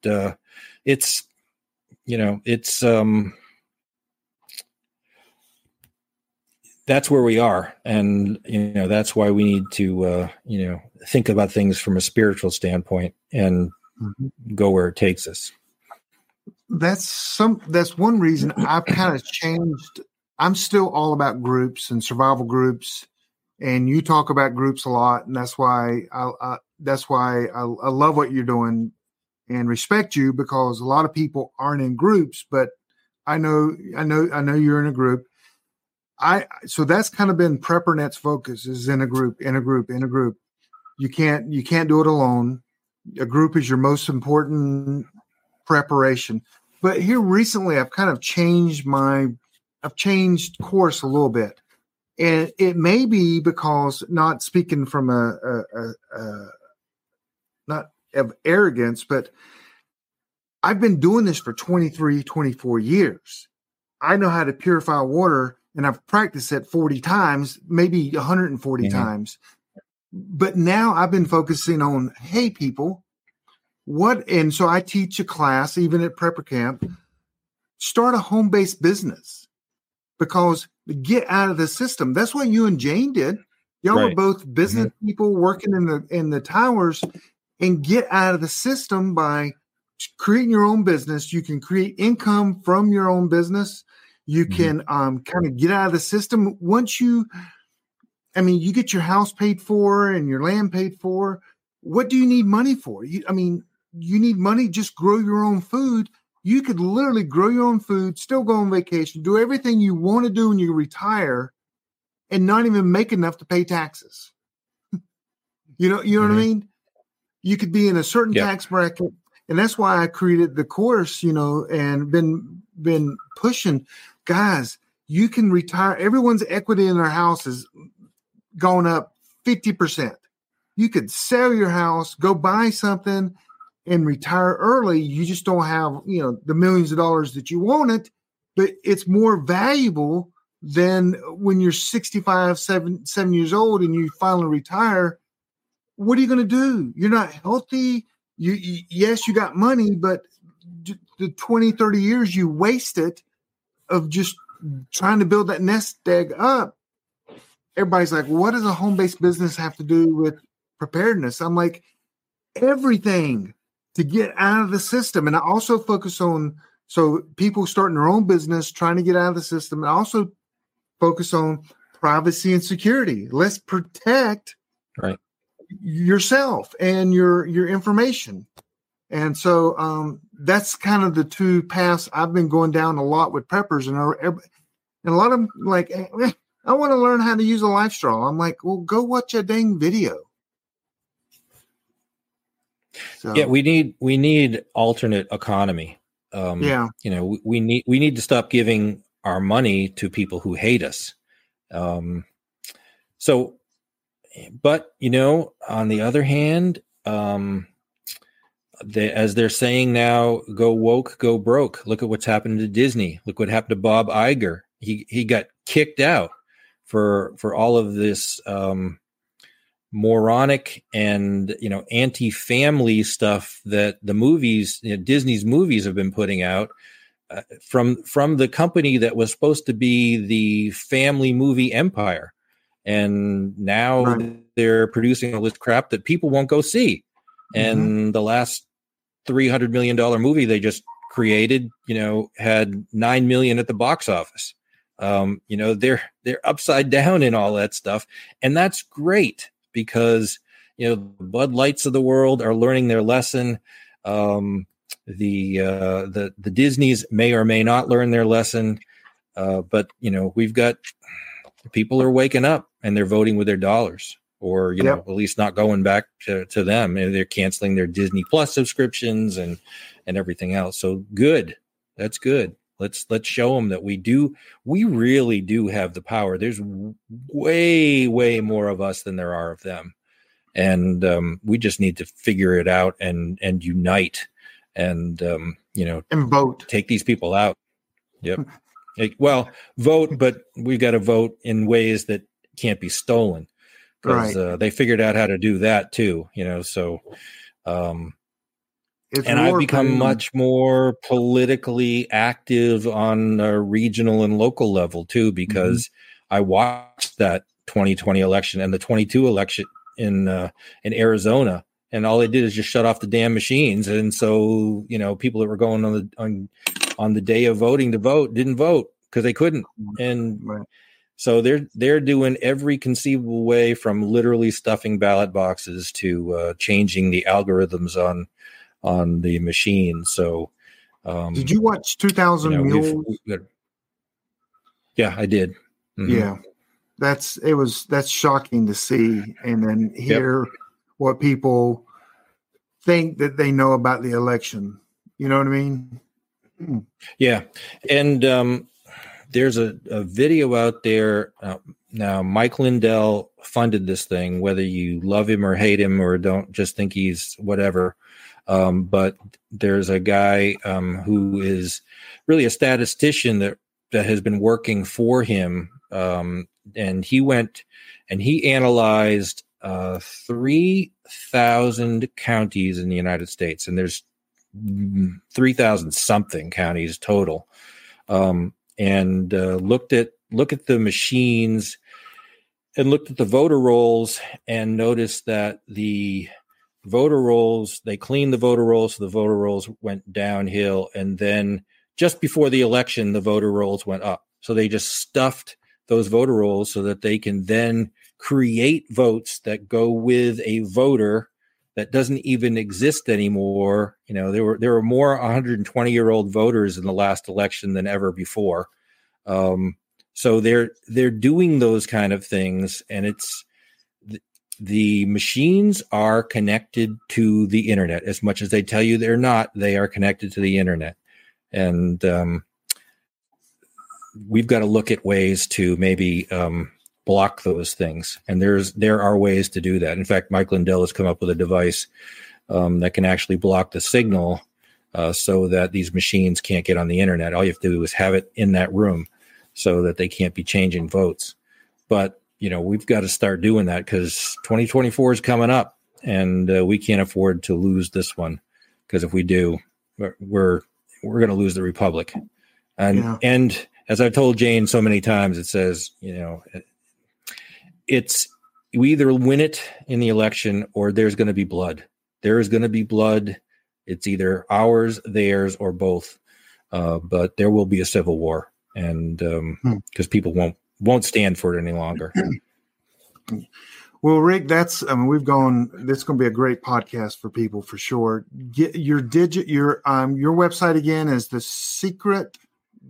that's where we are. And, that's why we need to, think about things from a spiritual standpoint and go where it takes us. That's one reason I've kind of changed. I'm still all about groups and survival groups, and you talk about groups a lot. And that's why I love what you're doing and respect you, because a lot of people aren't in groups, but I know you're in a group. So that's kind of been PrepperNet's focus, is in a group. You can't do it alone. A group is your most important preparation. But here recently, I've kind of changed course a little bit, and it may be because, not speaking from not of arrogance, but I've been doing this for 23, 24 years. I know how to purify water. And I've practiced it 40 times, maybe 140 times. But now I've been focusing on, hey, people, and so I teach a class, even at Prepper Camp, start a home-based business, because to get out of the system. That's what you and Jane did. Y'all were both business people working in the towers, and get out of the system by creating your own business. You can create income from your own business. You can kind of get out of the system. Once you get your house paid for and your land paid for. What do you need money for? You need money, just grow your own food. You could literally grow your own food, still go on vacation, do everything you want to do when you retire, and not even make enough to pay taxes. You know what I mean? You could be in a certain tax bracket. And that's why I created the course, and been pushing. Guys, you can retire. Everyone's equity in their house is going up 50%. You could sell your house, go buy something, and retire early. You just don't have, the millions of dollars that you wanted, but it's more valuable than when you're 65, 7 years old and you finally retire. What are you going to do? You're not healthy. Yes, you got money, but the 20, 30 years you wasted of just trying to build that nest egg up. Everybody's like, what does a home-based business have to do with preparedness? I'm like, everything to get out of the system. And I also focus on, so people starting their own business, trying to get out of the system, and also focus on privacy and security. Let's protect yourself and your information. And so that's kind of the two paths I've been going down a lot with preppers, and a lot of them like, I want to learn how to use a LifeStraw. I'm like, well, go watch a dang video. So, yeah, we need alternate economy. We need to stop giving our money to people who hate us. But on the other hand, as they're saying now, go woke, go broke. Look at what's happened to Disney. Look what happened to Bob Iger. He got kicked out for all of this moronic and anti-family stuff that the movies, Disney's movies, have been putting out from the company that was supposed to be the family movie empire, and now they're producing all this crap that people won't go see. And the last $300 million movie they just created, had 9 million at the box office. They're upside down in all that stuff, and that's great because the Bud Lights of the world are learning their lesson. The Disneys may or may not learn their lesson, but we've got people are waking up and they're voting with their dollars, or at least not going back to them, and they're canceling their Disney Plus subscriptions and everything else. So good, that's good. Let's show them that we really do have the power. There's way more of us than there are of them, and we just need to figure it out and unite and and vote, take these people out. Yep. Well, vote, but we've got to vote in ways that can't be stolen, because they figured out how to do that too. So. And I've become much more politically active on a regional and local level too, because I watched that 2020 election and the 22 election in Arizona, and all they did is just shut off the damn machines. And so, people that were going on the day of voting to vote didn't vote because they couldn't. And so they're doing every conceivable way, from literally stuffing ballot boxes to changing the algorithms on the machine. So did you watch 2000 Mules? Yeah, I did. Yeah, that's shocking to see, and then hear what people think that they know about the election. You know what I mean? Yeah. And there's a video out there now. Mike Lindell funded this thing, whether you love him or hate him or don't just think he's whatever. But there's a guy who is really a statistician that has been working for him. And he went and he analyzed 3,000 counties in the United States. And there's 3,000 something counties total. And looked at the machines and looked at the voter rolls and noticed that the voter rolls, they cleaned the voter rolls, so the voter rolls went downhill, and then just before the election the voter rolls went up. So they just stuffed those voter rolls so that they can then create votes that go with a voter that doesn't even exist anymore. There were more 120-year-old voters in the last election than ever before. So they're doing those kind of things, and it's the machines are connected to the internet. As much as they tell you they're not, they are connected to the internet. And we've got to look at ways to maybe block those things. And there are ways to do that. In fact, Mike Lindell has come up with a device that can actually block the signal so that these machines can't get on the internet. All you have to do is have it in that room so that they can't be changing votes. But we've got to start doing that, because 2024 is coming up, and we can't afford to lose this one, because if we do, we're going to lose the republic. And as I've told Jane so many times, it says, it's we either win it in the election or there's going to be blood. There is going to be blood. It's either ours, theirs, or both. But there will be a civil war, and because people won't stand for it any longer. Well, Rick, this is going to be a great podcast for people for sure. Get your website again is the Secret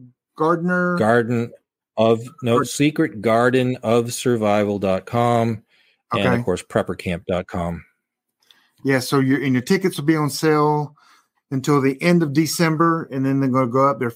secretgardenofsurvival.com, and of course preppercamp.com. Yeah. So your tickets will be on sale until the end of December, and then they're going to go up. They're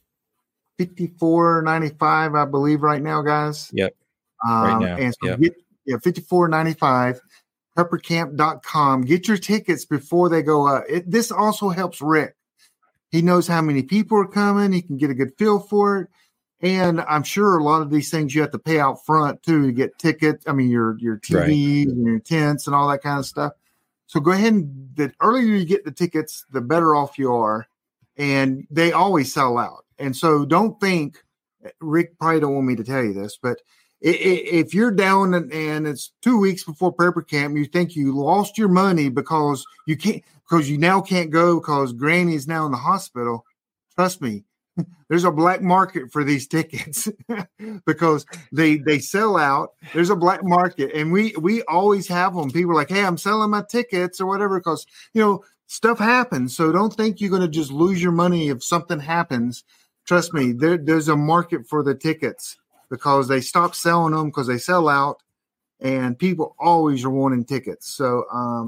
$54.95, I believe, right now, guys. Yep. Right now. And so $54.95, preppercamp.com. Get your tickets before they go up. This also helps Rick. He knows how many people are coming. He can get a good feel for it. And I'm sure a lot of these things you have to pay out front too to get tickets. I mean, your TVs and your tents and all that kind of stuff. So go ahead and the earlier you get the tickets, the better off you are. And they always sell out. And so don't think, Rick probably don't want me to tell you this, but if you're down and it's 2 weeks before Prepper Camp, you think you lost your money because you now can't go because Granny is now in the hospital. Trust me, there's a black market for these tickets because they sell out. There's a black market, and we always have them. People are like, hey, I'm selling my tickets or whatever because, stuff happens. So don't think you're going to just lose your money if something happens. Trust me, there's a market for the tickets because they stop selling them because they sell out, and people always are wanting tickets. So,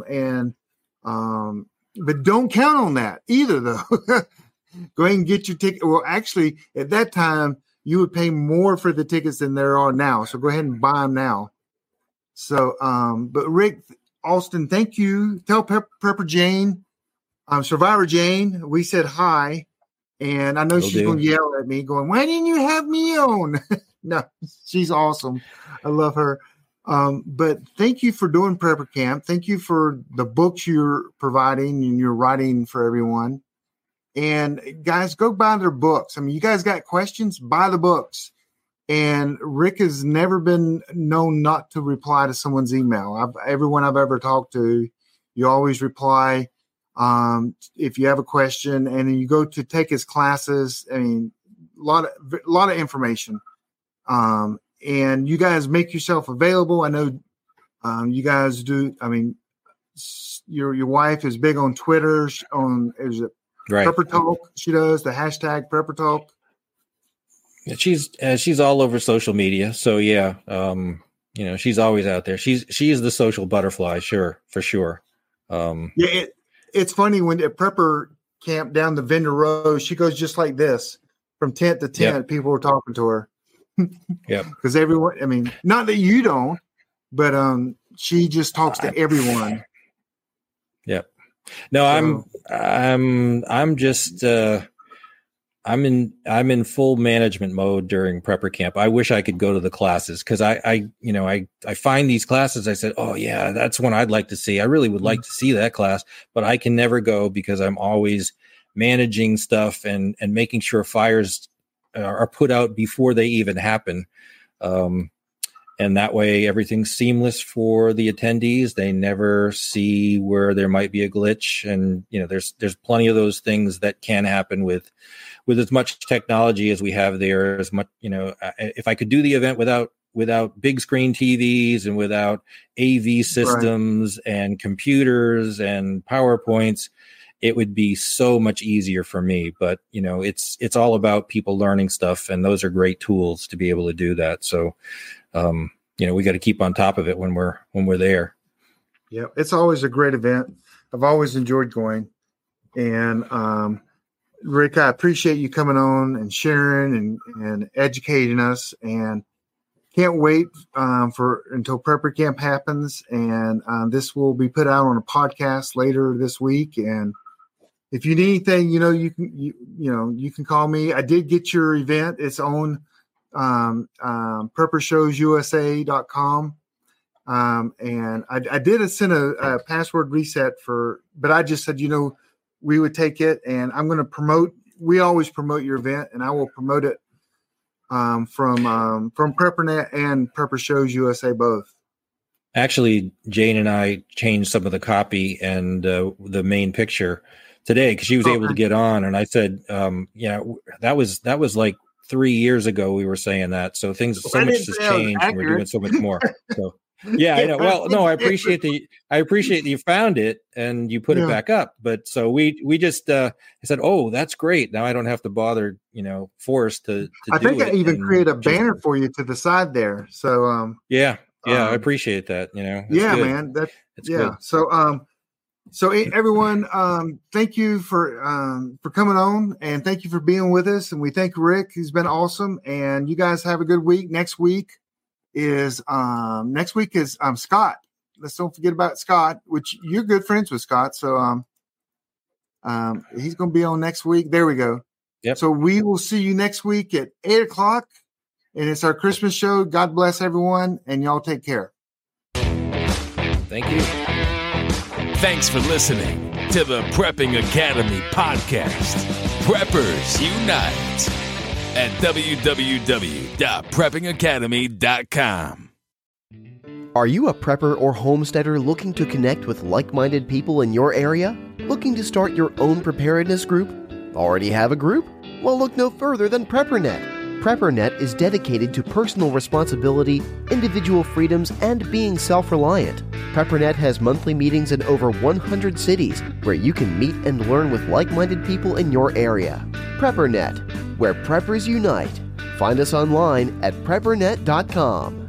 but don't count on that either, though. Go ahead and get your ticket. Well, actually, at that time, you would pay more for the tickets than there are now. So go ahead and buy them now. So, but Rick, Austin, thank you. Tell Prepper Jane, Survivor Jane, we said hi. And I know she's going to yell at me going, why didn't you have me on? No, she's awesome. I love her. But thank you for doing Prepper Camp. Thank you for the books you're providing and you're writing for everyone. And guys, go buy their books. I mean, you guys got questions? Buy the books. And Rick has never been known not to reply to someone's email. Everyone I've ever talked to, you always reply if you have a question. And then you go to take his classes. I mean, a lot of information. And you guys make yourself available. I know you guys do. I mean, your wife is big on Twitter. Right. Prepper Talk. She does the hashtag Prepper Talk. She's all over social media. So yeah, she's always out there. She is the social butterfly, for sure. It's funny when at Prepper Camp down the vendor row, she goes just like this from tent to tent. Yep. People are talking to her. Yeah, because everyone. I mean, not that you don't, but she just talks to everyone. Yep. No, so, I'm just I'm in full management mode during Prepper Camp. I wish I could go to the classes because I find these classes. I said, oh yeah, that's one I'd like to see. I really would like to see that class, but I can never go because I'm always managing stuff and making sure fires are put out before they even happen. And that way everything's seamless for the attendees. They never see where there might be a glitch. And, there's plenty of those things that can happen with as much technology as we have there, as much, if I could do the event without big screen TVs and without AV systems and computers and PowerPoints, it would be so much easier for me. But, it's all about people learning stuff. And those are great tools to be able to do that. So, we got to keep on top of it when we're there. Yeah, it's always a great event. I've always enjoyed going. And Rick, I appreciate you coming on and sharing and educating us. And can't wait until Prepper Camp happens. And this will be put out on a podcast later this week. And if you need anything, you can call me. I did get your event. It's on preppershowsusa.com. And I did send a password reset but I just said, we would take it, and I'm going to we always promote your event, and I will promote it from PrepperNet and Prepper Shows USA both. Actually, Jane and I changed some of the copy and the main picture today because she was able to get on, and I said, that was like 3 years ago we were saying that. So things so much has changed and we're doing so much more. So yeah, I know. Well, no, I appreciate that you found it and you put it back up. But so we just I said, oh, that's great. Now I don't have to bother, Forrest to I think I even create a banner for you to the side there. So I appreciate that. It's good. Man. That's good. So everyone, thank you for coming on, and thank you for being with us. And we thank Rick. He's been awesome. And you guys have a good week. Next week is Scott. Let's don't forget about Scott, which you're good friends with Scott. So he's going to be on next week. There we go. Yep. So we will see you next week at 8 o'clock. And it's our Christmas show. God bless everyone. And y'all take care. Thank you. Thanks for listening to the Prepping Academy podcast. Preppers Unite at www.preppingacademy.com. Are you a prepper or homesteader looking to connect with like-minded people in your area? Looking to start your own preparedness group? Already have a group? Well, look no further than PrepperNet. PrepperNet is dedicated to personal responsibility, individual freedoms, and being self-reliant. PrepperNet has monthly meetings in over 100 cities where you can meet and learn with like-minded people in your area. PrepperNet, where preppers unite. Find us online at preppernet.com.